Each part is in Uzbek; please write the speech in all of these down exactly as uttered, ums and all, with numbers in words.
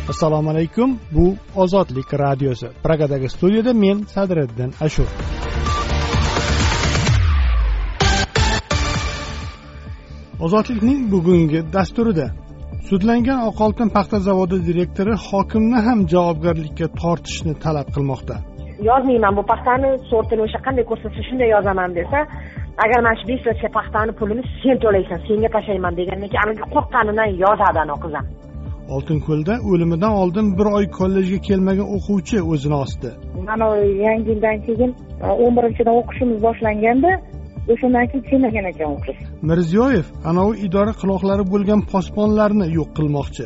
Assalomu alaykum. Bu Ozodlik radiosi. Pragadagi studiyada men Sadriddin Ashur. Ozodlikning bugungi dasturida sudlangan Oqoltin paxta zavodi direktori hokimni ham javobgarlikka tortishni talab qilmoqda. Yozmayman bu paxtani sortini o'sha qanday ko'rsatsa shunday yozaman desa, agar mana shu besh soatcha paxtani pulini sen to'laysan, senga tashlayman degandan keyin aniq qo'rqqanidan yozadi ana qizim. Oltinko'lda o'limidan oldin bir oy kollejga kelmagan o'quvchi o'zini osdi. Mana yangi yildan keyin o'n birinchidan o'qishimiz boshlanganda o'shandan keyin kelmagan ekan o'qish. Mirziyoyev anavi idora qiloqlari bo'lgan posbonlarni yo'q qilmoqchi.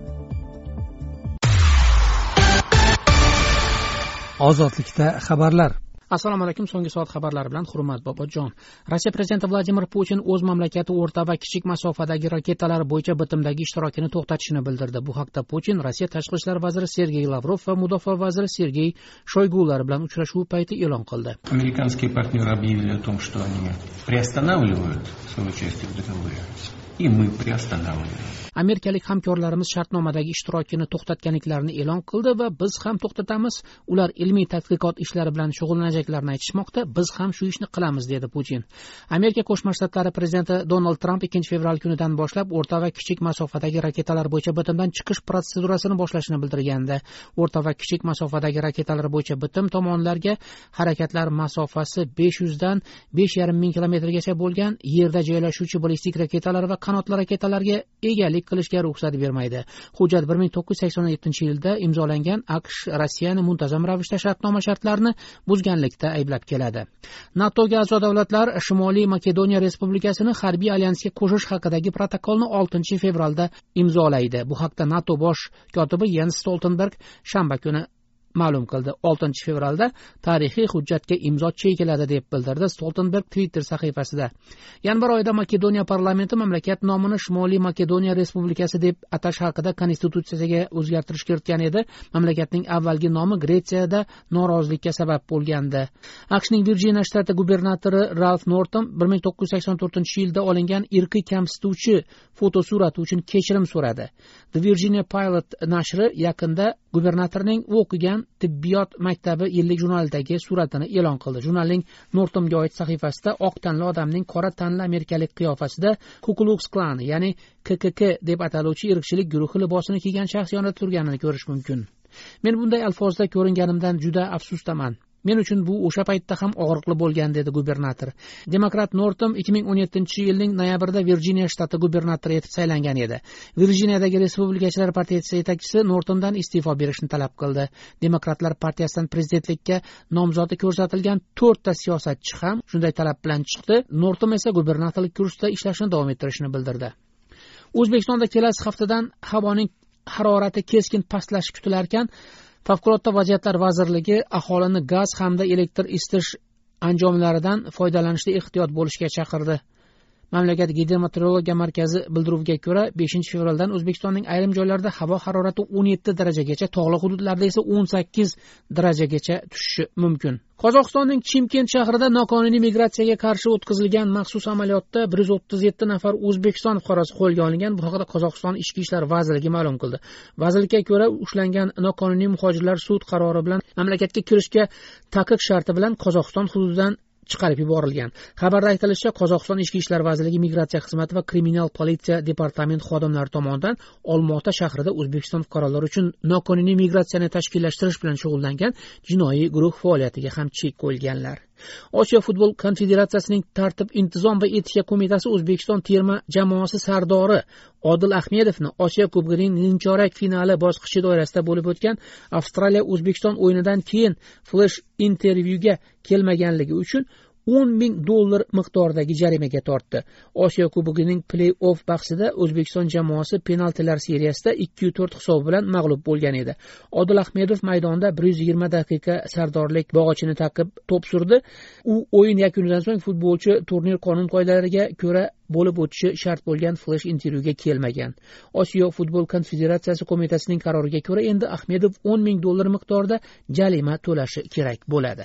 Ozodlikda xabarlar. Assalomu alaykum. So'nggi soat xabarlari bilan Hurmat Bobojon. Rossiya prezidenti Vladimir Putin o'z mamlakati o'rta va kichik masofadagi raketalar bo'yicha bitimdagi ishtirokini to'xtatishini bildirdi. Bu haqda Putin Rossiya tashqi ishlar vaziri Sergey Lavrov va mudofaa vaziri Sergey Shoygular bilan uchrashuv payti e'lon qildi. Amerikanskiy партнеры объявили о том, что они приостанавливают свое участие в договоре. И мы приостанавливаем. Amerikalik hamkorlarimiz shartnomadagi ishtirokini to'xtatganliklarini e'lon qildi va biz ham to'xtatamiz. Ular ilmiy tadqiqot ishlari bilan shug'ullanajaklarini aytishmoqda. Biz ham shu ishni qilamiz, dedi Putin. Amerika Qo'shma Shtatlari prezidenti Donald Tramp ikkinchi fevral kunidan boshlab o'rta va kichik masofadagi raketalar bo'yicha bitimdan chiqish protsedurasini boshlashini bildirgandi. O'rta va kichik masofadagi raketalar bo'yicha bitim tomonlarga harakatlar masofasi besh yuz dan besh yarim ming kilometrgacha bo'lgan yerda joylashuvchi ballistik raketalar va qanotli raketalarga egalik qilishga ruxsat bermaydi. Hujjat bir ming to'qqiz yuz sakson yettinchi yilda imzolangan. AQSh Rossiyani muntazam ravishda shartnoma shartlarini buzganlikda ayblab keladi. NATOga a'zo davlatlar Shimoliy Makedoniya Respublikasini harbiy alyansga qo'shish haqidagi protokolni oltinchi fevralda imzolaydi. Bu haqda NATO bosh kotibi Jens Stoltenberg shanba kuni ma'lum qildi. oltinchi fevralda tarixiy hujjatga imzo chekiladi deb bildirdi Stoltenberg Twitter sahifasida. Yanvar oyida Makedoniya parlamenti mamlakat nomini Shimoliy Makedoniya Respublikasi deb atash haqida konstitutsiyaga o'zgartirish kiritgan edi. Mamlakatning avvalgi nomi Gretsiyada norozilikka sabab bo'lgandi. AQShning Virjiniya shtati gubernatori Ralph Norton bir ming to'qqiz yuz sakson to'rtinchi yilda olingan irqiy kamsituvchi fotosurati uchun kechirim so'radi. The Virginia Pilot nashri yaqinda gubernatorning o'qigan tibbiyot maktabi yillik jurnalidagi suratini e'lon qildi. Jurnalning Nortonga oid sahifasida oq tanli odamning qora tanli amerikalik qiyofasida Ku Klux Klan, ya'ni K K K deb ataluvchi irqchilik guruhi libosini kiygan shaxs yonida turganini ko'rish mumkin. Men bunday alfozda ko'ringanimdan juda afsusdaman. Men uchun bu o'sha paytda ham og'riqli bo'lgan, dedi gubernator. Demokrat Norton ikki ming o'n yettinchi yilning noyabrida Virjiniya shtati gubernatori etib saylangan edi. Virjiniyadagi Respublikachilar partiyasi yetakchisi Nortondan iste'fo berishni talab qildi. Demokratlar partiyasidan prezidentlikka nomzodi ko'rsatilgan to'rtta siyosatchi ham shunday talab bilan chiqdi. Norton esa gubernatorlik kursida ishlashni davom ettirishini bildirdi. O'zbekistonda kelasi haftadan havoning harorati keskin pastlashi kutilar ekan. Favqulodda vaziyatlar vazirligi aholini gaz hamda elektr isitish anjomlaridan foydalanishda ehtiyot bo'lishga chaqirdi. Mamlakat gidrometeorologiya markazi bildiruviga ko'ra, beshinchi fevraldan O'zbekistonning ayrim joylarida havo harorati o'n yetti darajagacha, tog'li hududlarda esa o'n sakkiz darajagacha tushishi mumkin. Qozog'istonning Chimkent shahrida noqonuniy migratsiyaga qarshi o'tkazilgan maxsus amaliyotda bir yuz o'ttiz yetti nafar O'zbekiston fuqarosi qo'lga olingan. Bu haqda Qozog'iston Ichki ishlar vazirligi ma'lum qildi. Vazirlikka ko'ra, ushlangan noqonuniy muhojirlar sud qarori bilan mamlakatga kirishga taqiq sharti bilan Qozog'iston hududidan chiqarib yuborilgan. Xabarda aytilishicha, Qozog'iston Ichki ishlar vazirligi migratsiya xizmati va kriminal politsiya departamenti xodimlari tomonidan Olmaota shahrida O'zbekiston fuqarolari uchun noqonuniy migratsiyani tashkillashtirish bilan shug'ullangan jinoiy guruh faoliyatiga ham chek qo'yganlar. Osiyo futbol konfederatsiyasining tartib, intizom va etika qo'mitasi O'zbekiston terma jamoasi sardori Odil Ahmedovni Osiyo Kubogining nimchorak finali bosqichi doirasida bo'lib o'tgan Avstraliya O'zbekiston o'yinidan keyin flash intervyuga kelmaganligi uchun o'n ming dollar miqdoridagi jarimaga tortdi. Osiyo Kubogining play-off bahsida O'zbekiston jamoasi penaltilar seriyasida ikki to'rt hisob bilan mag'lub bo'lgan edi. Odil Ahmedov maydonda bir yuz yigirma daqiqa sardorlik bog'ichini taqib to'p surdi. U o'yin yakunidan so'ng futbolchi turnir qonun qoidalariga ko'ra bo'lib o'tishi shart bo'lgan flash intervyuga kelmagan. Osiyo futbol konfederatsiyasi qo'mitasining qaroriga ko'ra endi Ahmedov o'n ming dollar miqdorida jarima to'lashi kerak bo'ladi.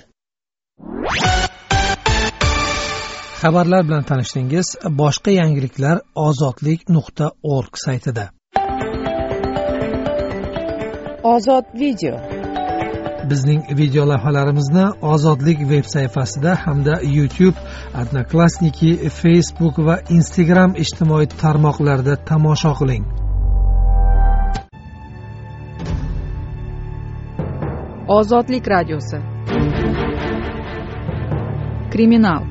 Xabarlar bilan tanishdingiz. Boshqa yangiliklar ozodlik nuqta org saytida. Ozod video. Bizning video lavhalarimizni Ozodlik veb sayfasida hamda YouTube, Odnoklassniki, Facebook va Instagram ijtimoiy tarmoqlarida tomosha qiling. Ozodlik radiosi. Kriminal.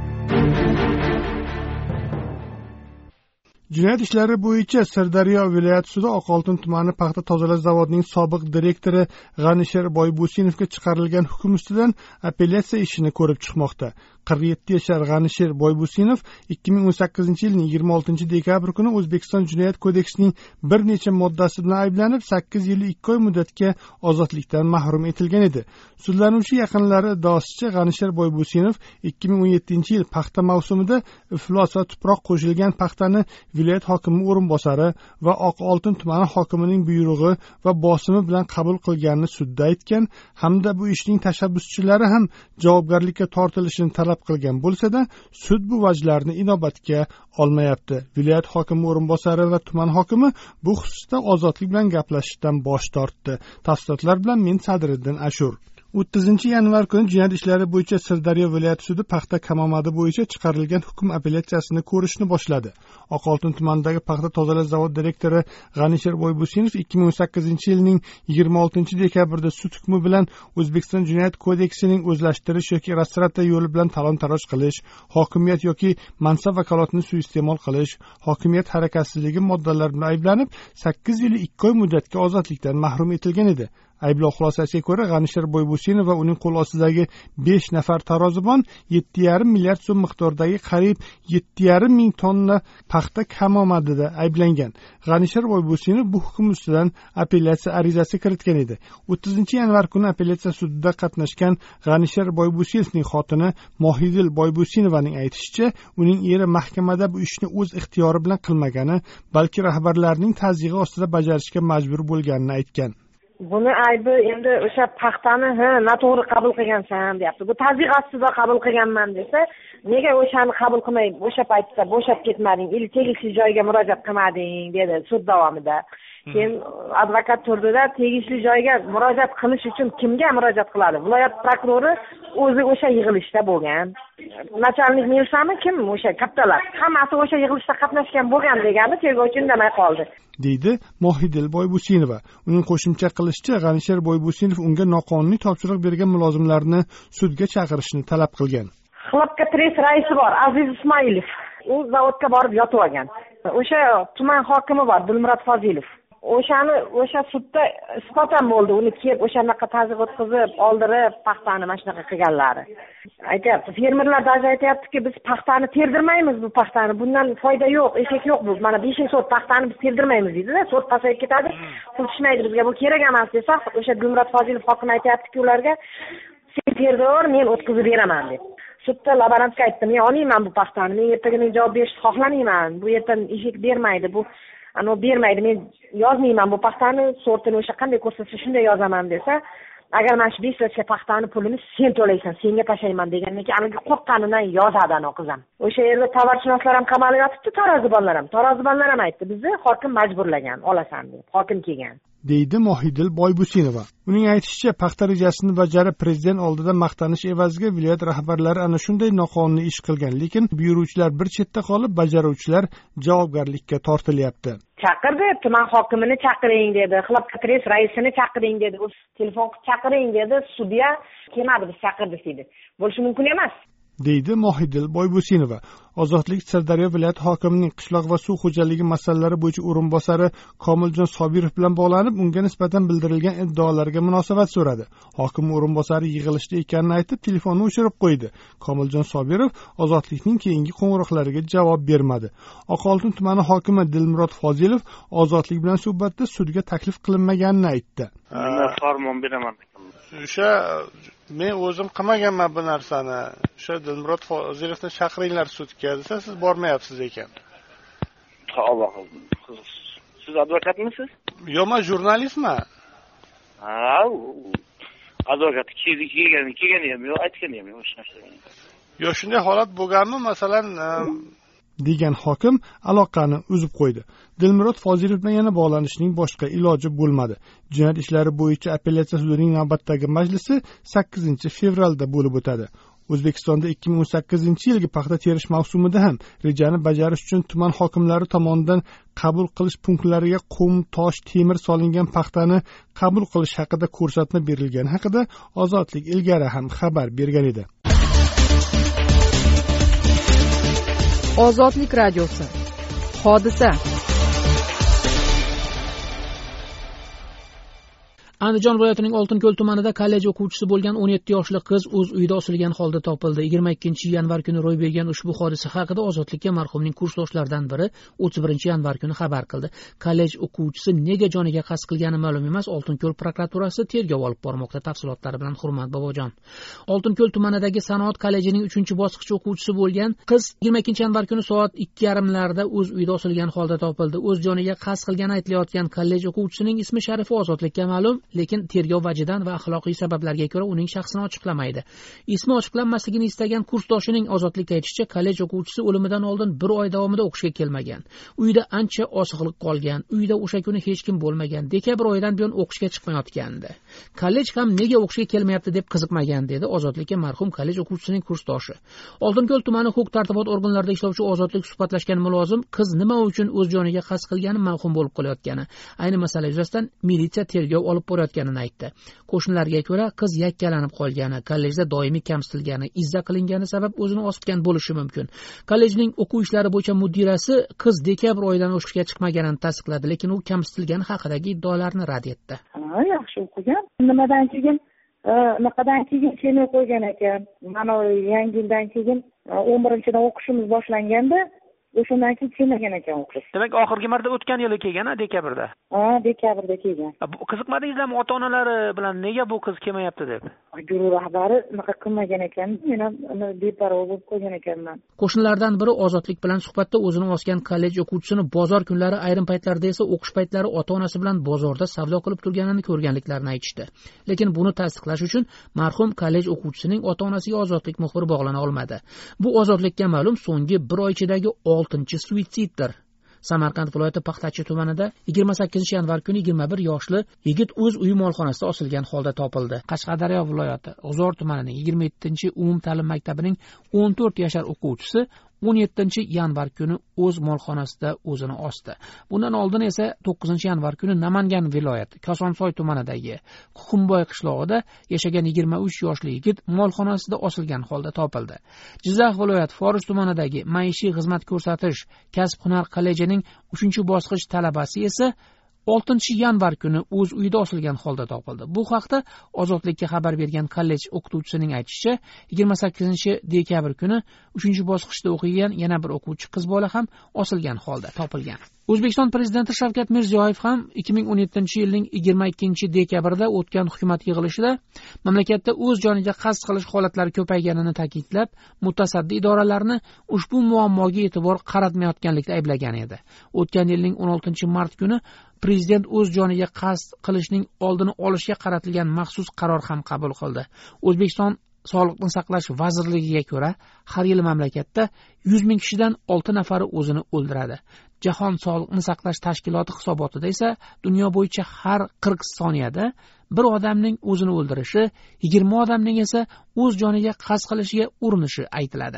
Jinoyat ishlari bo'yicha Sirdaryo viloyat sudi Oqoltin tumani paxta tozalash zavodining sobiq direktori G'anisher Boybusinovga chiqarilgan hukm ustidan apellyatsiya ishini ko'rib chiqmoqda. qirq yetti yashar G'anisher Boybusinov ikki ming o'n sakkizinchi yilning yigirma oltinchi dekabr kuni O'zbekiston Jinoyat kodeksining bir necha moddasi bilan ayblanib sakkiz yil ikki oy muddatga ozodlikdan mahrum etilgan edi. Sudlanuvchi yaqinlari iddaosicha G'anisher Boybusinov ikki ming o'n yettinchi yil paxta mavsumida iflos va tuproq qo'shilgan paxtani viloyat hokimi o'rinbosari va Oqoltin tumani hokimining buyrug'i va bosimi bilan qabul qilganini sudda aytgan hamda bu ishning tashabbuschilari ham javobgarlikka tortilishini talab qilgan bo'lsa-da, sud bu vajlarni inobatga olmayapti. Viloyat hokimi o'rinbosari va tuman hokimi bu xususda ozodlik bilan gaplashishdan bosh tortdi. Tafsilotlar bilan men Sadriddin Ashur. o'ttizinchi yanvar kuni jinoyat ishlari bo'yicha Sirdaryo viloyat sudi paxta kamomadi bo'yicha chiqarilgan hukm apellyatsiyasini ko'rishni boshladi. Oqoltin tumanidagi paxta tozalash zavodi direktori G'anisher Boybusinov ikki ming o'n sakkizinchi yilning yigirma oltinchi dekabrda sud hukmi bilan O'zbekiston Jinoyat kodeksining o'zlashtirish yoki restoratsiya yo'li bilan talon-taroj qilish, hokimiyat yoki mansab vakolatini suiiste'mol qilish, hokimiyat harakatsizligi moddalari bilan ayblanib sakkiz yil ikki oy muddatga ozodlikdan mahrum etilgan edi. Ayblov xulosasiga ko'ra G'anisher Boybusinov va uning qo'l ostidagi besh nafar tarozibon yetti yarim milliard so'm miqdordagi qariyb yetti yarim ming tonna paxta kamomadida ayblangan. G'anisher Boybusinov bu hukm ustidan apellyatsiya arizasi kiritgan edi. o'ttizinchi yanvar kuni apellyatsiya sudida qatnashgan G'anisher Boybusinovning xotini Mohidil Boybusinovaning aytishicha, uning eri mahkamada bu ishni o'z ixtiyori bilan qilmagani, balki rahbarlarning tazyiqi ostida bajarishga majbur bo'lganini aytgan. Buni aybi endi o'sha paxtani ha noto'g'ri qabul qilgansan deyapti. Bu tazyiq ostida qabul qilganman desa, nega o'shani qabul qilmay o'sha paytda bo'shab ketmading, ili tegishli joyga murojaat qilmading dedi sud davomida. Keyin advokat turdida tegishli joyga murojaat qilish uchun kimga murojaat qiladi? Viloyat prokurori o'zi o'sha yig'ilishda bo'lgan. Nachalnik Milsami kim o'sha kattalar? Hammasi o'sha yig'ilishda qatnashgan bo'lgan degani tergovchi indamay qoldi. deydi Mohidil Boybusinova. Uning qo'shimcha qilishicha, G'anisher Boybusinov unga noqonuniy topshiriq bergan mulozimlarni sudga chaqirishni talab qilgan. Xalqqa press raisi bor, Aziz Ismoilov. U zavodga borib yotib olgan. O'sha tuman hokimi bor, Dilmurod Fozilov. O'shani o'sha sudda isbot ham bo'ldi. Uni kelib o'shanaqa tazyiq o'tkazib, oldirib, paxtani mana shunaqa qilganlari. Aytayapti, fermerlar даже aytayaptiki, biz paxtani terdirmaymiz bu paxtani. Bundan foyda yo'q, efekt yo'q bu. Mana besh soat paxtani biz terdirmaymiz deydi-da, soat pasayib ketadi. Pul tushmaydi bizga, bu kerak emas desa, o'sha Dilmurod Fozilov hokim aytayaptiki ularga, sen terdir, men o'tkazib beraman deb. Sudda laborantga aytdim, men olmayman bu paxtani, men ertaga men javob berishni xohlamayman. Bu yerdan efekt bermaydi, bu ano bermaydi, men yozmayman bu paxtani, sortini o'sha qanday ko'rsatsa shunday yozaman desa, agar mana shu besh soatga paxtani pulini sen to'laysan, senga tashlayman degandan keyin aniga qo'rqqanidan yozadi ana qizim. O'sha yerda tovarshunoslar ham qamalib yotibdi, tarozibonlar ham. Tarozibonlar ham aytdi, bizni hokim majburlagan, olasan deb. Hokim kelgan. deydi Mohidil Boybusinova. Uning aytishicha, paxta rejasini bajarib prezident oldida maqtanish evaziga viloyat rahbarlari ana shunday noqonuniy ish qilgan, lekin buyuruvchilar bir chetda qolib, bajaruvchilar javobgarlikka tortilyapti. Chaqirdi, tuman hokimini chaqiring dedi, xalqqa press raisini chaqiring dedi, o'z telefon qilib chaqiring dedi, sudya kelmadi, biz chaqirdik dedi. Bo'lishi mumkin emas. deydi Mohidil Boybusinova. Ozodlik Sirdaryo viloyat hokimining qishloq va suv xo'jaligi masalalari bo'yicha o'rinbosari Komiljon Sobirov bilan bog'lanib, unga nisbatan bildirilgan iddaolarga munosabat so'radi. Hokim o'rinbosari yig'ilishda ekanini aytib, telefonni o'chirib qo'ydi. Komiljon Sobirov Ozodlikning keyingi qo'ng'iroqlariga javob bermadi. Oqoltin tumani hokimi Dilmurod Fozilov Ozodlik bilan suhbatda sudga taklif qilinmaganini aytdi. Farmon beraman. O'sha men o'zim qilmaganman bu narsani. O'sha Dilmurod Fozilovni chaqiringlar sudga desa, siz bormayapsiz ekan. Alloh, siz advokatmisiz? Yo'q, men jurnalistman. Ha, advokat kelgan kelgan ham yo'q, aytgan ham yo'q o'sha narsa. Yo'q, shunday holat bo'lganmi? Masalan, degan hokim aloqani uzib qo'ydi. Dilmurod Fozilov bilan yana bog'lanishning boshqa iloji bo'lmadi. Jinoyat ishlari bo'yicha apellyatsiya sudining navbatdagi majlisi sakkizinchi fevralda bo'lib o'tadi. O'zbekistonda ikki ming o'n sakkizinchi yilgi paxta terish mavsumida ham rejani bajarish uchun tuman hokimlari tomonidan qabul qilish punktlariga qum, tosh, temir solingan paxtani qabul qilish haqida ko'rsatma berilgani haqida Ozodlik ilgari ham xabar bergan edi. Ozodlik radiosi. Hodisa. Andijon viloyatining Oltinko'l tumanida kollej o'quvchisi bo'lgan o'n yetti yoshli qiz o'z uyida osilgan holda topildi. yigirma ikkinchi yanvar kuni ro'y bergan ushbu hodisa haqida Ozodlikka marhumning kursdoshlaridan biri o'ttiz birinchi yanvar kuni xabar qildi. Kollej o'quvchisi nega joniga qasd qilgani ma'lum emas. Oltinko'l prokuraturasi tergov olib bormoqda. Tafsilotlari bilan Hurmat Bobojon. Oltinko'l tumanidagi Sanoat kollejining uchinchi bosqich o'quvchisi bo'lgan qiz yigirma ikkinchi yanvar kuni soat ikki yarim larda o'z uyida osilgan holda topildi. O'z joniga qasd qilgani aytilayotgan kollej o'quvchisining ismi Sharifa Ozodlikka ma'lum, lekin tergov vajidan va axloqiy sabablarga ko'ra uning shaxsini ochiqlamaydi. Ismi ochiqlanmasligini istagan kursdoshining Ozodlikka aytishicha, kollej o'quvchisi o'limidan oldin bir oy davomida o'qishga kelmagan. Uyda ancha osiqlik qolgan. Uyda o'sha kuni hech kim bo'lmagan. Dekabr oyidan buyon o'qishga chiqmayotgandi. Kollej ham nega o'qishga kelmayapti deb qiziqmagan dedi Ozodlikka marhum kollej o'quvchisining kursdoshi. Oltinko'l tumani huquq-tartibot organlarida ishlovchi Ozodlik suhbatlashgan mulozim qiz nima uchun o'z joniga qasd qilgani mavhum bo'lib qolayotgani, ayni masala yuzasidan militsiya tergov olib borayotganini aytdi. Qo'shnilarga ko'ra, qiz yakkalanib qolgani, kollejda doimiy kamsitilgani, izza qilingani sabab o'zini osibgan bo'lishi mumkin. Kollejning o'quv ishlari bo'yicha mudirasi qiz dekabr oyidan o'qishga chiqmaganini tasdiqladi, lekin u kamsitilgani haqidagi iddaolarni rad etdi. Ha, yaxshi o'qigan. Nimadan keyin, naqadan keyin kelmay qo'ygan ekan. Mana yangi yildan keyin o'n birinchidan o'qishimiz boshlanganda o'shandan keyin kelmagan ekan o'qish. Demak, oxirgi marta o'tgan yili kelgan, dekabrda. Ha, dekabrda kelgan. Qiziqmadingizlarmi ota-onalari bilan nega bu qiz kelmayapti deb? Guruh rahbari unaqa qilmagan ekan, men ham uni beparvo bo'lib qo'ygan ekanman. Qo'shnilardan biri Ozodlik bilan suhbatda o'zini osgan kollej o'quvchisini bozor kunlari, ayrim paytlarda esa o'qish paytlari ota-onasi bilan bozorda savdo qilib turganini ko'rganliklarini aytishdi. Lekin buni tasdiqlash uchun marhum kollej o'quvchisining ota-onasiga Ozodlik muxbiri bog'lana olmadi. Bu Ozodlikka ma'lum so'nggi bir oy ichidagi oltinchi suitsiddir. Samarqand viloyati Paxtachi tumanida yigirma sakkizinchi yanvar kuni yigirma bir yoshli yigit o'z uyi molxonasida osilgan holda topildi. Qashqadaryo viloyati G'uzor tumanining yigirma yettinchi umumta'lim maktabining o'n to'rt yashar o'quvchisi o'n yettinchi yanvar kuni o'z molxonasida o'zini osdi. Bundan oldin esa to'qqizinchi yanvar kuni Namangan viloyati Kosonsoy tumanidagi Quxumboy qishlog'ida yashagan yigirma uch yoshli yigit molxonasida osilgan holda topildi. Jizzax viloyati Forish tumanidagi maishiy xizmat ko'rsatish kasb-hunar kollejining uchinchi bosqich talabasi esa oltinchi yanvar kuni o'z uyida osilgan holda topildi. Bu haqda Ozodlikka xabar bergan kollej o'qituvchisining aytishicha, yigirma sakkizinchi dekabr kuni uchinchi bosqichda o'qigan yana bir o'quvchi qiz bola ham osilgan holda topilgan. O'zbekiston prezidenti Shavkat Mirziyoyev ham ikki ming o'n yettinchi yilning yigirma ikkinchi dekabrda o'tgan hukumat yig'ilishida mamlakatda o'z joniga qasd qilish holatlari ko'payganini ta'kidlab, mutasaddi idoralarni ushbu muammoga e'tibor qaratmayotganlikda ayblagan edi. O'tgan yilning o'n oltinchi mart kuni Prezident o'z joniga qasd qilishning oldini olishga qaratilgan maxsus qaror ham qabul qildi. O'zbekiston Sog'liqni saqlash vazirligiga ko'ra, har yili mamlakatda yuz ming kishidan olti nafari o'zini o'ldiradi. Jahon Sog'liqni saqlash tashkiloti hisobotida esa dunyo bo'yicha har qirq soniyada bir odamning o'zini o'ldirishi, yigirma odamning esa o'z joniga qasd qilishiga urinishi aytiladi.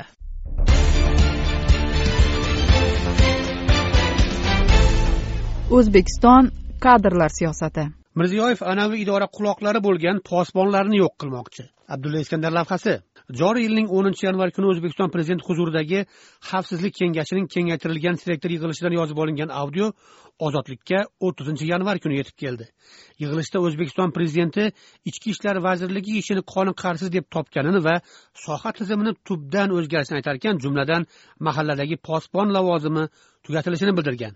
O'zbekiston kadrlar siyosati. Mirziyoyev anavi idora quloqlari bo'lgan posbonlarni yo'q qilmoqchi. Abdulla Iskandar lavhasi. Joriy yilning o'ninchi yanvar kuni O'zbekiston prezident huzuridagi Xavfsizlik kengashining kengaytirilgan selektor yig'ilishidan yozib olingan audio Ozodlikka o'ttizinchi yanvar kuni yetib keldi. Yig'ilishda O'zbekiston prezidenti Ichki ishlar vazirligi ishini qonun-qarsiz deb topganini va soha tizimini tubdan o'zgarishini aytar ekan, jumladan mahalladagi posbon lavozimi tugatilishini bildirgan.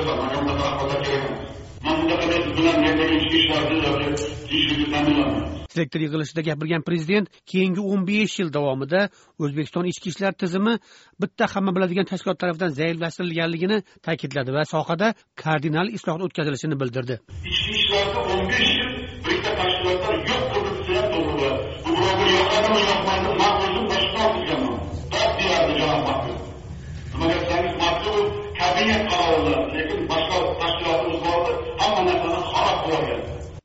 Selektor yig'ilishida gapirgan prezident keyingi o'n besh yil davomida O'zbekiston ichki ishlar tizimi bitta hamma biladigan tashkilot tomonidan zaiflashtirilganligini ta'kidladi va sohada kardinal islohot o'tkazilishini bildirdi. Ichki ishlarda o'n besh yil bitta tashkilotlar yo'q qilib turgan to'g'ri. Bu birovga yoqadimi yoqmaydi, ma'qulni boshqa olganman. Dad deyardi janob Mahmud. Nima desangiz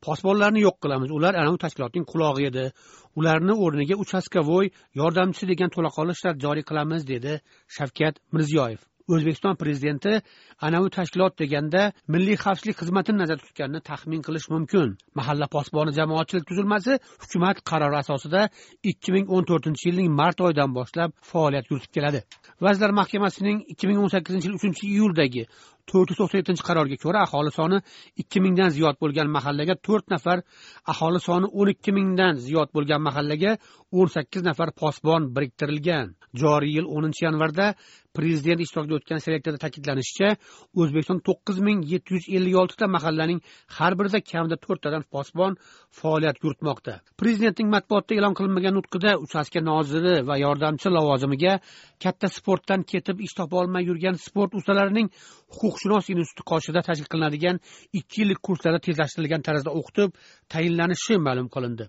posbonlarni yo'q qilamiz, ular anavi tashkilotning qulog'i edi, ularni o'rniga uchastkavoy yordamchisi degan to'laqonli joriy qilamiz dedi Shavkat Mirziyoyev. O'zbekiston prezidenti anavi tashkilot deganda milliy xavfsizlik xizmatini nazarda tutganini taxmin qilish mumkin. Mahalla posboni jamoatchilik tuzilmasi hukumat qarori asosida ikki ming o'n to'rtinchi yilning mart oyidan boshlab faoliyat yuritib keladi. Vazirlar Mahkamasining ikki ming o'n sakkizinchi yil uchinchi iyuldagi to'rt yuz to'qson yettinchi qaroriga ko'ra aholi soni ikki mingdan ziyod bo'lgan mahallaga to'rt nafar, aholi soni o'n ikki mingdan ziyod bo'lgan mahallaga o'n sakkiz nafar posbon biriktirilgan. Joriy yil o'ninchi yanvarda prezident ishtirokida o'tgan selektorda ta'kidlanishicha, O'zbekiston to'qqiz ming yetti yuz ellik olti ta mahallaning har birida kamida to'rttadan posbon faoliyat yuritmoqda. Prezidentning matbuotda e'lon qilinmagan nutqida uchastka noziri va yordamchi lavozimiga katta sportdan ketib ish topa olmay yurgan sport ustalarining huquqshunos instituti qoshida tashkil qilinadigan ikki yillik kurslarda tezlashtirilgan tarzda o'qitib tayinlanishi ma'lum qilindi.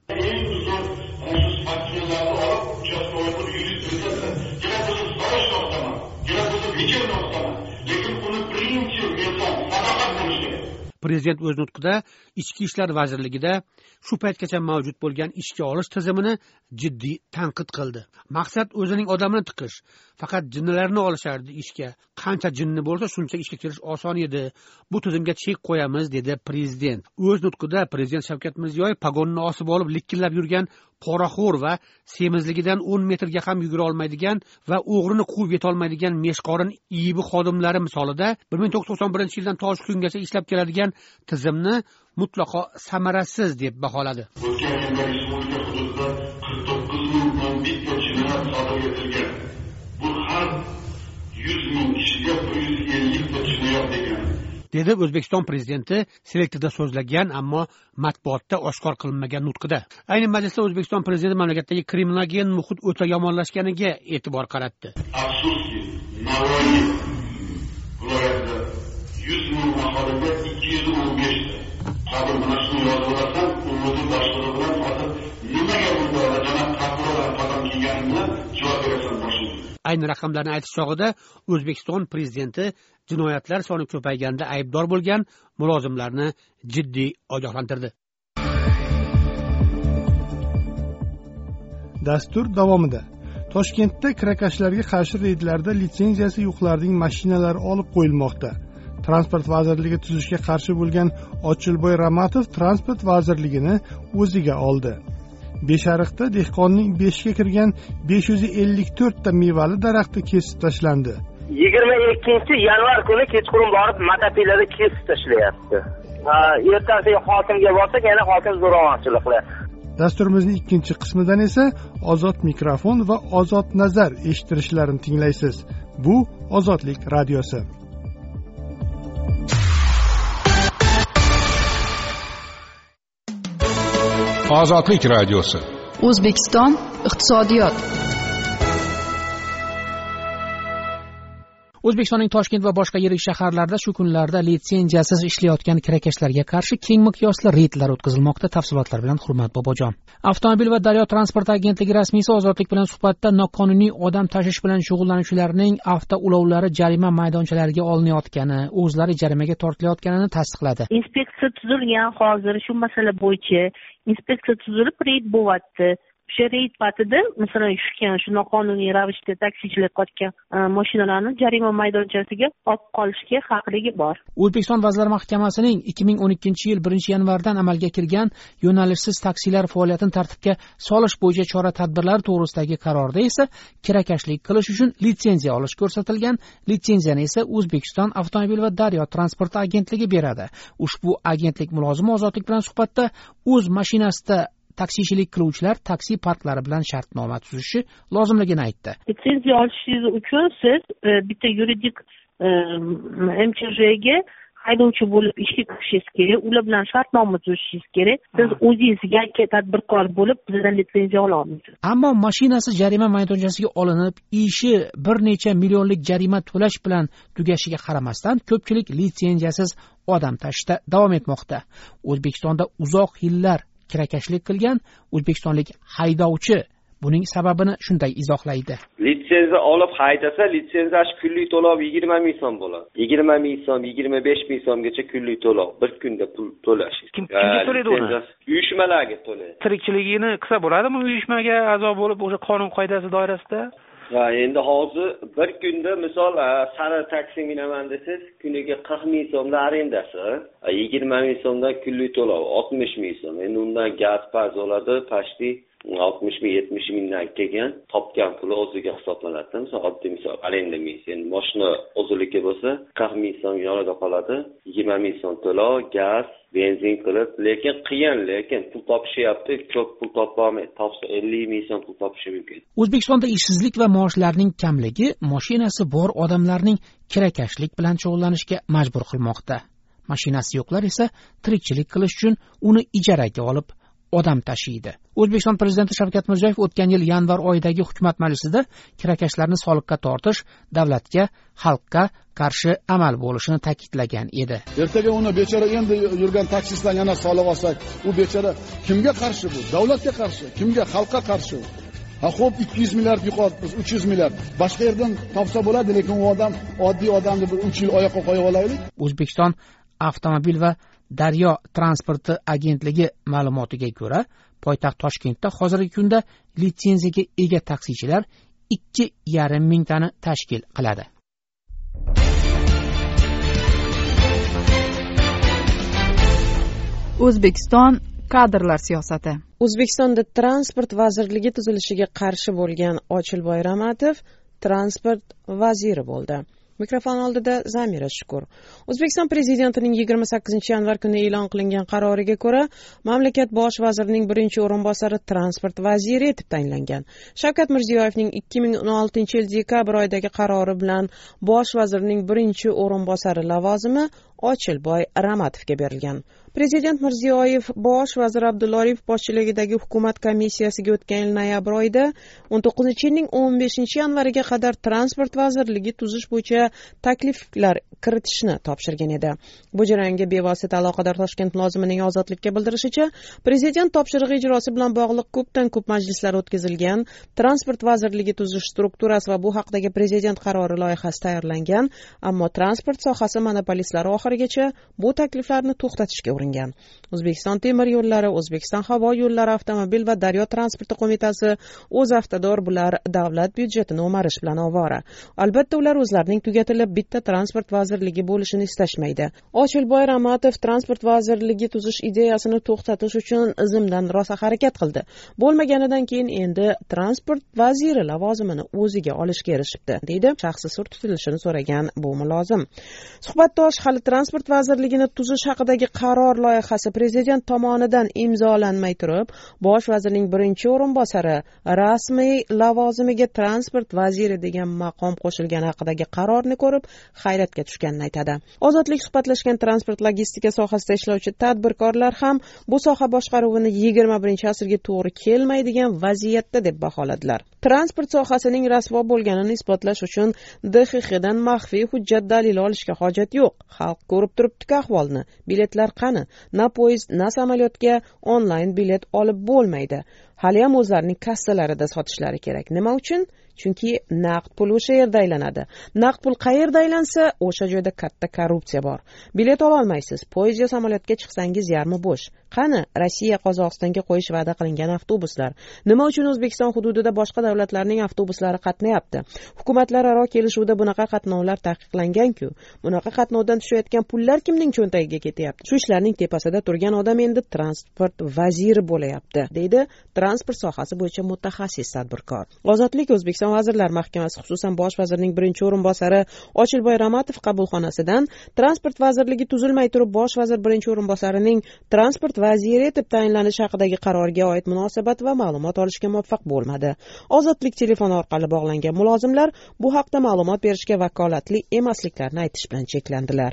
Prezident o'z nutqida Ichki ishlar vazirligida shu paytgacha mavjud bo'lgan ishga olish tizimini jiddiy tanqid qildi. Maqsad o'zining odamini tiqish. Faqat jinnilarni olishardi ishga. Qancha jinni bo'lsa, shuncha ishga kirish oson edi. Bu tizimga chek qo'yamiz dedi prezident. O'z nutqida prezident Shavkat Mirziyoyev pogonni osib olib likkillab yurgan poraxo'r va semizligidan o'n metrga ham yugura olmaydigan va o'g'rini quvib yeta olmaydigan meshqorin ibi xodimlari misolida bir ming to'qqiz yuz to'qson birinchi yildan to shu kungacha ishlab keladigan tizimni mutlaqo samarasiz deb baholadi. O'tgan yilda respublika hududida qirq to'qqiz mingdan bitta jinoyat sodir etilgan. Bu har yuz ming kishiga bir yuz ellik ta jinoyat degan. dedi O'zbekiston prezidenti selektorda so'zlagan, ammo matbuotda oshkor qilinmagan nutqida. Ayni majlisda O'zbekiston prezidenti mamlakatdagi kriminogen muhit o'ta yomonlashganiga e'tibor qaratdi. Afsuski, Navoiy viloyatida yuz ming aholiga ikki yuz o'n besh ta qabul mana shuni yozib olasan, umumiy boshlig'i bilan hozir nimaga bunda janob prokurorlar qadam kiyganini bilan javob berasan boshlig'i. Ayni raqamlarni aytish chog'ida O'zbekiston prezidenti jinoyatlar soni ko'payganda aybdor bo'lgan mulozimlarni jiddiy ogohlantirdi. Dastur davomida Toshkentda kirakashlarga qarshi reydlarda litsenziyasi yo'qlarning mashinalari olib qo'yilmoqda. Transport vazirligi tuzishga qarshi bo'lgan Ochilboy Ramatov transport vazirligini o'ziga oldi. Beshariqda dehqonning beshga kirgan besh yuz ellik to'rt ta mevali daraxti kesib tashlandi. yigirma ikkinchi yanvar kuni kechqurun borib Matapilada kesib tashlayapti. Ertasiga hokimga borsak, yana hokim zo'ravonchilik qilyapti. Dasturimizning ikkinchi qismidan esa Ozod mikrofon va Ozod nazar eshittirishlarini tinglaysiz. Bu Ozodlik radiosi. Ozodlik radiosi. O'zbekiston iqtisodiyot. O'zbekistonning Toshkent va boshqa yirik shaharlarda shu kunlarda litsenziyasiz ishlayotgan kirakashlarga qarshi keng miqyosli reydlar o'tkazilmoqda. Tafsilotlar bilan Hurmat Bobojon. Avtomobil va daryo transport agentligi rasmiysi Ozodlik bilan suhbatda noqonuniy odam tashish bilan shug'ullanuvchilarning avtoulovlari jarima maydonchalariga olinayotgani, o'zlari jarimaga tortilayotganini tasdiqladi. Inspeksiya tuzilgan, hozir shu masala bo'yicha inspeksiya tuzilib reyd bo'lyapti. O'sha reyd patida, masalan, shukan, shu noqonuniy ravishda taksichilar qotgan mashinalarni jarima maydonchasiga olib qolishga haqligi bor. O'zbekiston Vazirlar Mahkamasining ikki ming o'n ikkinchi yil birinchi yanvardan amalga kirgan yo'nalishsiz taksilar faoliyatini tartibga solish bo'yicha chora-tadbirlar to'g'risidagi qarorda esa kirakashlik qilish uchun litsenziya olish ko'rsatilgan. Litsenziyani esa O'zbekiston Avtomobil va daryo transporti agentligi beradi. Ushbu agentlik mulozimi Ozodlik bilan suhbatda o'z mashinasida taksichilik qiluvchilar taksi parklari bilan shartnoma tuzishi lozimligini aytdi. Litsenziya olishingiz uchun siz bitta yuridik M Ch J ga haydovchi bo'lib ishga kirishingiz kerak, ular bilan shartnoma tuzishingiz kerak. Siz o'zingiz yakka tadbirkor bo'lib bizdan litsenziya ola olmaysiz. Ammo mashinasi jarima maydonchasiga olinib, ishi bir necha millionlik jarima to'lash bilan tugashiga qaramasdan ko'pchilik litsenziyasiz odam tashishda davom etmoqda. O'zbekistonda uzoq yillar kirakashlik qilgan o'zbekistonlik haydovchi buning sababini shunday izohlaydi. Litsenziya olib haydasa, litsenziyash kunlik to'lov yigirma ming so'm bo'ladi. yigirma ming so'm, yigirma besh ming so'mgacha kunlik to'lov, bir kunda pul to'lash. Kim kimga to'laydi uni? Uyushmalarga to'laydi. Tirikchiligini qilsa bo'ladimi uyushmaga a'zo bo'lib o'sha qonun qoidasi doirasida? Ha, endi hozir bir kunda misol sari taksi minaman desangiz, kuniga qirq ming so'mdan arendasi, yigirma ming so'mdan kunlik to'lov, oltmish ming so'm. Endi undan gaz paz oladi, pashti oltmish ming yetmish mingdan kelgan topgan puli o'ziga hisoblanadi. Misol oddiy misol arenda ming. Endi mashina o'ziligi bo'lsa qirq ming so'm yonida qoladi, yigirma ming so'm to'lov, gaz, benzin qilib, lekin qiyin, lekin pul topishyapti, ko'p pul topolmaydi. Topsa ellik ming so'm pul topishi mumkin. O'zbekistonda ishsizlik va maoshlarning kamligi mashinasi bor odamlarning kirakashlik bilan shug'ullanishga majbur qilmoqda. Mashinasi yo'qlar esa tirikchilik qilish uchun uni ijaraga olib odam tashiydi. O'zbekiston prezidenti Shavkat Mirziyoyev o'tgan yil yanvar oyidagi hukumat majlisida kirakashlarni soliqqa tortish davlatga, xalqqa qarshi amal bo'lishini ta'kidlagan edi. Ertaga uni bechora endi yurgan taksistdan yana soliq olsak, u bechora kimga qarshi bu? Davlatga qarshi, kimga? Xalqqa qarshi. Ha, xo'p, ikki yuz milliard yuqorimiz, uch yuz milliard. Boshqa yerdan topsa bo'ladi, lekin u odam oddiy odamni bir uch yil oyoqqa qo'yib olaylik. O'zbekiston avtomobil va daryo transporti agentligi ma'lumotiga ko'ra, poytaxt Toshkentda hozirgi kunda litsenziyaga ega taksichilar ikki yarim mingtani tashkil qiladi. O'zbekiston kadrlar siyosati. O'zbekistonda transport vazirligi tuzilishiga qarshi bo'lgan Ochilboy Ramatov transport vaziri bo'ldi. Mikrofon oldida Zamira Shukur. O'zbekiston prezidentining yigirma sakkizinchi yanvar kuni e'lon qilingan qaroriga ko'ra, mamlakat bosh vazirining birinchi o'rinbosari transport vaziri etib tayinlangan. Shavkat Mirziyoyevning ikki ming o'n oltinchi yil dekabr oyidagi qarori bilan bosh vazirining birinchi o'rinbosari lavozimi Ochilboy Ramatovga berilgan. Prezident Mirziyoyev bosh vazir Abdulla Aripov boshchiligidagi hukumat komissiyasiga o'tgan yil noyabr oyida o'n to'qqizinchi yilning o'n beshinchi yanvariga qadar transport vazirligi tuzish bo'yicha takliflar kiritishni topshirgan edi. Bu jarayonga bevosita aloqador Toshkent mulozimining Ozodlikka bildirishicha, prezident topshirig'i ijrosi bilan bog'liq ko'pdan ko'p majlislar o'tkazilgan, transport vazirligi tuzish strukturasi va bu haqdagi prezident qarori loyihasi tayyorlangan, ammo transport sohasi monopolistlari oxirigacha bu takliflarni to'xtatishga uringan. O'zbekiston temir yo'llari, O'zbekiston havo yo'llari avtomobil va daryo transporti qo'mitasi o'z avtodor bular davlat byudjetini o'marish bilan ovora. Albatta ular o'zlarining tugatilib bitta transport vazirligi bo'lishini istashmaydi. Ochilboy Ramatov transport vazirligi tuzish ideyasini to'xtatish uchun zimdan rosa harakat qildi. Bo'lmaganidan keyin endi transport vaziri lavozimini o'ziga olishga erishibdi, deydi shaxsiy sud tutilishini so'ragan bu mulozim. Suhbatdosh hali transport vazirligini tuzish haqidagi qaror loyihasi prezident tomonidan imzolanmay turib, bosh vazirning birinchi o'rinbosari rasmiy lavozimiga transport vaziri degan maqom qo'shilgani haqidagi qarorni ko'rib hayratga tushganini aytadi. Ozodlik suhbatlashgan transport logistika sohasida ishlovchi tadbirkorlar ham bu soha boshqaruvini yigirma birinchi asrga to'g'ri kelmaydigan vaziyatda deb baholadilar. Transport sohasining rasvo bo'lganini isbotlash uchun D X X dan maxfiy hujjat dalili olishga hojat yo'q. Xalq ko'rib turibdi ahvolni. Biletlar qani? Na poyezd, na samolyotga onlayn bilet olib bo'lmaydi. Hali ham o'zlarining kassalarida sotishlari kerak. Nima uchun? Chunki naqd pul o'sha yerda aylanadi. Naqd pul qayerda aylansa, o'sha joyda katta korrupsiya bor. Bilet ola olmaysiz. Poyezd yo samolyotga chiqsangiz yarmi bo'sh. Qani Rossiya Qozog'istonga qo'yish va'da qilingan avtobuslar? Nima uchun O'zbekiston hududida boshqa davlatlarning avtobuslari qatnayapti? Hukumatlararo kelishuvda bunaqa qatnovlar taqiqlangan-ku. Bunaqa qatnovdan tushayotgan pullar kimning cho'ntagiga ketyapti? Shu ishlarning tepasida turgan odam endi transport vaziri bo'layapti, deydi transport sohasi bo'yicha mutaxassis tadbirkor. Ozodlik O'zbekiston Vazirlar Mahkamasi, xususan bosh vazirning birinchi o'rinbosari Ochilboy Ramatov qabulxonasidan transport vazirligi tuzilmay turib bosh vazir birinchi o'rinbosarining transport vaziri etib tayinlanishi haqidagi qarorga oid munosabat va ma'lumot olishga muvaffaq bo'lmadi. Ozodlik telefoni orqali bog'langan mulozimlar bu haqda ma'lumot berishga vakolatli emasliklarini aytish bilan cheklandilar.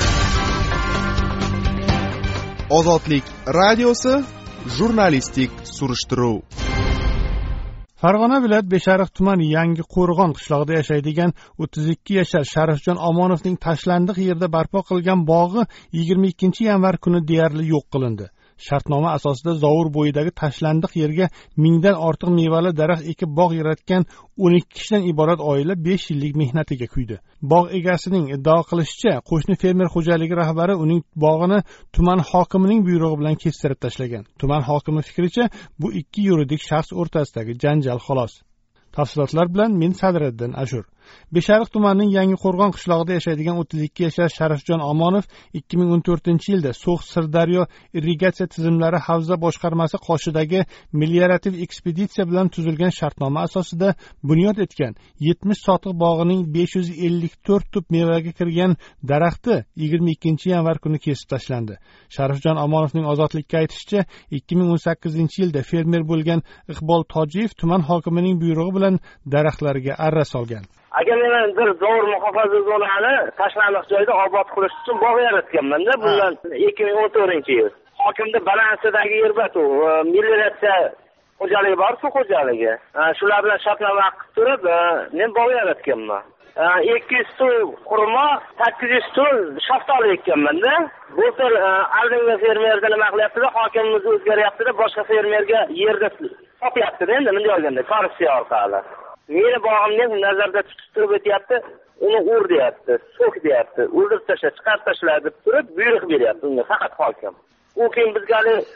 Ozodlik radiosi jurnalistik surishtiruv. Farg'ona viloyat Beshariq tumani Yangi Qo'rg'on qishlog'ida yashaydigan o'ttiz ikki yashar Sharifjon Omonovning tashlandiq yerda barpo qilgan bog'i yigirma ikkinchi yanvar kuni deyarli yo'q qilindi. Shartnoma asosida Zovur bo'yidagi tashlandiq yerga mingdan ortiq mevali daraxt ekib bog' yaratgan o'n ikki kishidan iborat oila besh yillik mehnatiga kuydi. Bog' egasining iddao qilishicha, qo'shni fermer xo'jaligi rahbari uning bog'ini tuman hokimining buyrug'i bilan kestirib tashlagan. Tuman hokimi fikricha, bu ikki yuridik shaxs o'rtasidagi janjal xolos. Tafsilotlar bilan men Sadriddin Ashur. Beshariq tumanining Yangiqo'rg'on qishlog'ida yashaydigan o'ttiz ikki yashar Sharifjon Omonov ikki ming o'n to'rtinchi yilda So'x Sirdaryo irrigatsiya tizimlari havza boshqarmasi qoshidagi meliorativ ekspeditsiya bilan tuzilgan shartnoma asosida bunyod etgan yetmish sotiq bog'ining besh yuz ellik to'rt tup mevaga kirgan daraxti yigirma ikkinchi yanvar kuni kesib tashlandi. Sharifjon Omonovning ozodlikka aytishicha, ikki ming o'n sakkizinchi yilda fermer bo'lgan Iqbol Tojiyev tuman hokimining buyrug'i bilan daraxtlarga arra solgan. Agar men bir Zovur muhofaza zonani tashlandiq joyda obod qilish uchun bog' yaratganman-da, bundan ikki ming o'n to'rtinchi yil. Hokimda balansidagi yerbat u melioratsiya xo'jaligi bor, suv xo'jaligi. Shular bilan shartnoma qilib turib, men bog' yaratganman. ikki yuz tul xurmo, sakkiz yuz tul shaftoli ekkanman-da. Bu tur aldingi fermerda nima qilyapti-da, hokimimiz o'zgaryapti-da, boshqa fermerga yerda topyapti-da, endi bunday olganda korrupsiya orqali. Meni bog'imni nazarda tutib turib o'tyapti, uni ur deyapti, so'k deyapti, o'ldirib tashlab, chiqarib tashlab deb turib buyruq beryapti unga faqat hokim. U keyin bizga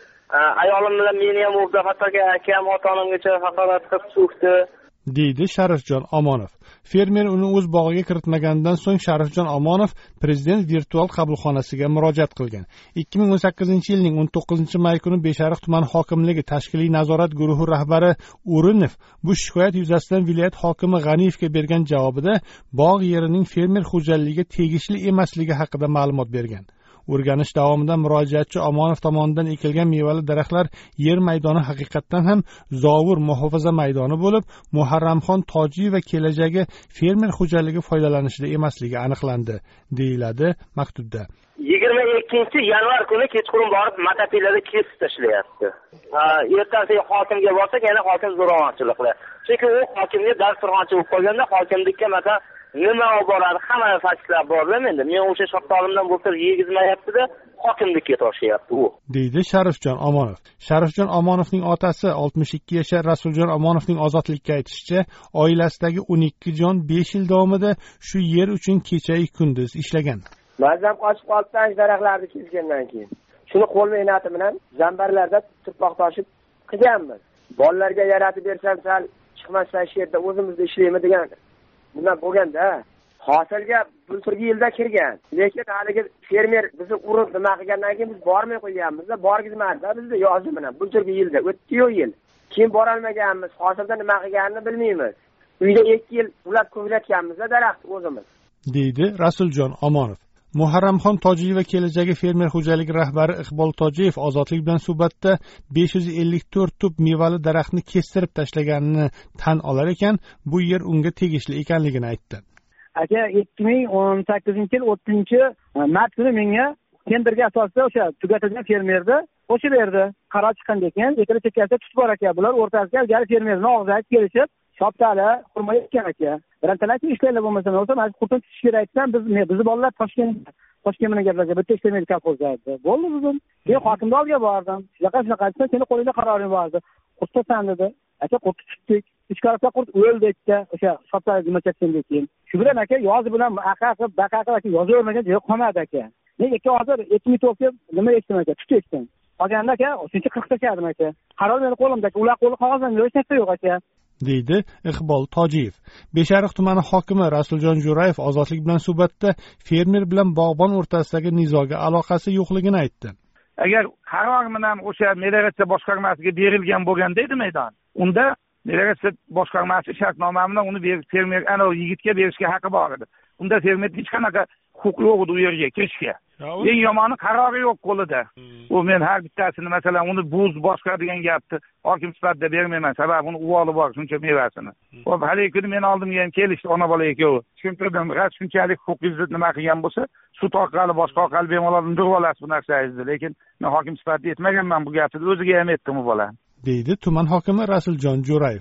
ayolim bilan meni ham o'zafataga akam, ota-onamgacha haqorat qilib so'kdi, deydi Sharifjon Omonov. Fermer uni o'z bog'iga kiritmaganidan so'ng Sharifjon Omonov prezident virtual qabulxonasiga murojaat qilgan. ikki ming o'n sakkizinchi yilning o'n to'qqizinchi may kuni Beshariq tuman hokimligi tashkiliy nazorat guruhi rahbari O'rinov bu shikoyat yuzasidan viloyat hokimi G'aniyevga bergan javobida bog' yerining fermer xo'jaligiga tegishli emasligi haqida ma'lumot bergan. O'rganish davomida murojaatchi Omonov tomonidan ekilgan mevali daraxtlar yer maydoni haqiqatdan ham Zovur muhofaza maydoni bo'lib, Muharramxon Tojiyeva kelajagi fermer xo'jaligi foydalanishida emasligi aniqlandi, deyiladi maktubda. yigirma ikkinchi yanvar kuni kechqurun borib matapilarda kesib tashlayapti. Ertasiga hokimga borsak, yana hokim zo'ravonchilik qilyapti. Chunki u hokimga dasturxonchi bo'lib qolganda, hokimlikka masalan nima olib boradi, hamma faktlar bor-da menda. Men o'sha shoqtolimdan bo'lsa yegizmayapti-da, hokimlikka tashlayapti u, deydi Sharifjon Omonov. Sharifjon Omonovning otasi oltmish ikki yashar Rasuljon Omonovning ozodlikka aytishicha, oilasidagi o'n ikki jon besh yil davomida shu yer uchun kecha-yu kunduz ishlagan. Mazam qochib qolibdan daraxtlarni kesgandan keyin. Shuni qo'l mehnati bilan zambarlarda turpoq toshib qilganmiz. Bolalarga yaratib bersam, sal chiqmasdan shu yerda o'zimizda ishlaymiz degan bundan bo'lganda, hosilga bulturgi yilda kirgan. Lekin haligi fermer bizni urib nima qilgandan keyin biz bormay qo'yganmiz-da, borgizmadi-da bizni yozi bilan bulturgi yilda o'tdi-yu yil. Keyin bora olmaganmiz, hosilda nima qilganini bilmaymiz. Uyda ikki yil ulab ko'klatganmiz-da daraxt o'zimiz, deydi Rasuljon Omonov. Muharramxon Tojiyeva kelajagi fermer xo'jaligi rahbari Iqbol Tojiyev ozodlik bilan suhbatda besh yuz ellik to'rt tup mevali daraxtni kestirib tashlaganini tan olar ekan, bu yer unga tegishli ekanligini aytdi. Aka ikki ming o'n sakkizinchi yil o'ttinchi mart kuni menga tenderga asosida o'sha tugatilgan fermerda qo'shib berdi. Qaror chiqqandan keyin ekilib chekkasida tutib bor aka. Bular o'rtasiga ilgari fermerning og'ziga kelishib, shoptali xurmo ekkan aka. Birintalari ishlaylar bo'lmasa, bo'lsa mana qurtun tutish kerak aytsam, biz bizni bolalar Toshkent Toshkent bilan gaplashib, bitta ishlaymaydi kolxozda. Bo'ldi bizim. Men hokimning oldiga bordim. Shunaqa shunaqa aytsa, seni qo'lingda qaroring bordi. Qurtasan dedi. Aka qurt tutdik. Uch karta qurt o'ldi aka. O'sha shoptali nima chekkandan keyin. Shu bilan aka yozi bilan aqa qilib, baqa qilib yozavermagan joy qolmadi aka. Men aka hozir ikki ming to'rt nima eshitdim aka, tut eshitdim. Qolganda aka, shuncha qirq tashladim aka. Qaror meni qo'limda, ular qo'li qog'ozdan hech narsa yo'q aka, deydi Iqbol Tojiyev. Beshariq tumani hokimi Rasuljon Jo'rayev ozodlik bilan suhbatda fermer bilan bog'bon o'rtasidagi nizoga aloqasi yo'qligini aytdi. Agar qaror bilan o'sha melioratsiya boshqarmasiga berilgan bo'lganda edi maydon, unda melioratsiya boshqarmasi shartnoma bilan uni fermer ana yigitga berishga haqqi bor edi. Unda fermer hech qanaqa huquq yo'q edi u yerga kirishga. Eng yomoni qarori yo'q qo'lida. U men har bittasini masalan uni buz boshqa degan gapni hokim sifatida bermayman, sababi uni uvoli bor shuncha mevasini. Xo'p, haligi kuni men oldimga ham kelishdi ona bola ikkovi. Tushuntirdim, ras shunchalik huquqingizni nima qilgan bo'lsa, sud orqali boshqa orqali bemalol undirib olasiz bu narsangizni, lekin men hokim sifatida aytmaganman bu gapni, o'ziga ham aytdim u bola, deydi tuman hokimi Rasuljon Jo'rayev.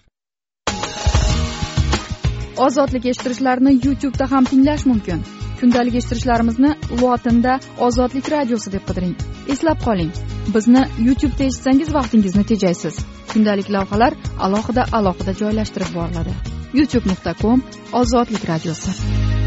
Ozodlik eshittirishlarni YouTube da ham tinglash mumkin. Kundalik eshittirishlarimizni lotinda Ozodlik radiosi deb qidiring. Eslab qoling. bizni YouTube'da eshitsangiz vaqtingizni tejaysiz. Kundalik lavhalar alohida alohida joylashtirib boriladi. youtube nuqta com ozodlik radiosi.